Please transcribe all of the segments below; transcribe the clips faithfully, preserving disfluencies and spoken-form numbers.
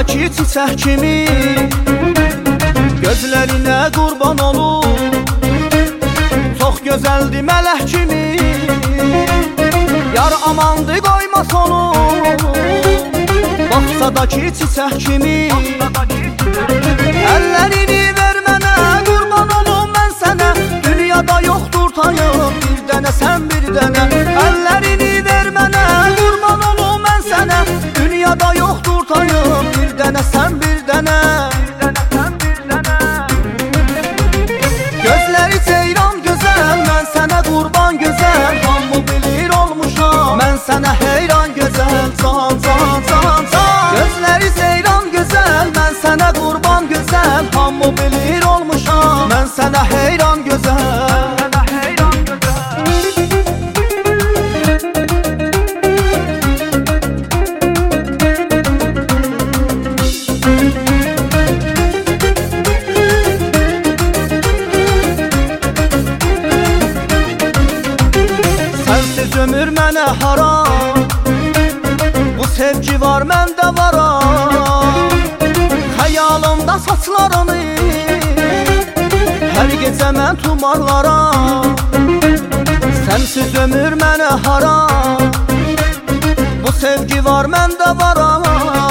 Bağçadakı çiçək kimi gözlərinə qurban olur. Çox gözəldir mələk kimi, yar amandı qoymas onu. Bağçadakı çiçək kimi əllərini ver mənə, qurban olum mən sənə. Dünyada yoxdur tayım, bir dənə sən bir dənə. Əllərini ver mənə, qurban olum mən sənə. Dünyada yoxdur tayım, bir dənə sən bir dənə. Gözləri ceyran gözəl, mən sənə qurban gözəl. Hamı bilir olmuşam, mən sənə heyran gözəl. Can, can, can, can. Gözləri ceyran gözəl, mən sənə qurban gözəl. Hamı bilir olmuşam, mən sənə heyran gözəl. Sənsiz ömür mənə haram, bu sevgi var məndə varam. Xəyalımda saçlarını hər gecə mən tumarlaram. Sənsiz ömür mənə haram, bu sevgi var məndə varam.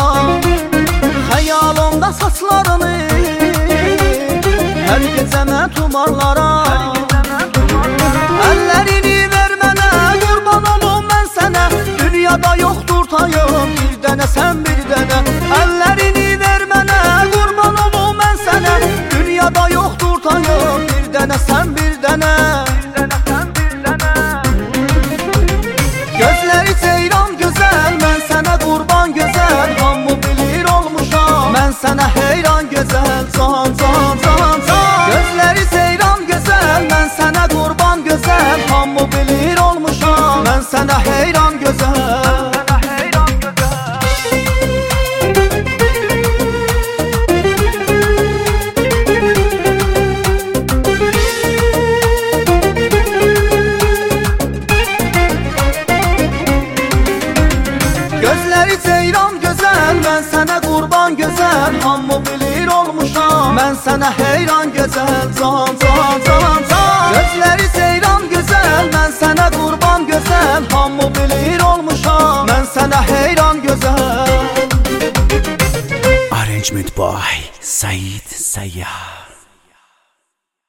Xəyalımda saçlarını hər gecə mən tumarlaram. Əllərini ver mənə, qurban olum mən sənə. Dünyada yoxdur tayım, bir dənə sən bir dənə. Əllərini ver mənə, qurban olum mən sənə. Dünyada yoxdur tayım, bir dənə sən bir dənə. Gözləri ceyran gözəl, mən sənə qurban gözəl. Hamı bilir olmuşam, mən sənə heyran gözəl. Can, can, can, can. Gözləri ceyran gözəl, mən sənə qurban gözəl. Hamı bilir olmuşam, mən sənə heyran gözəl. Gözləri ceyran gözəl, mən sənə qurban gözəl. Hamı bilir olmuşam, mən sənə heyran gözəl. Can, can, can, can. Gözləri ceyran gözəl, mən sənə qurban gözəl. Hamı bilir olmuşam, mən sənə heyran gözəl. Arrangement by Said Sayyar.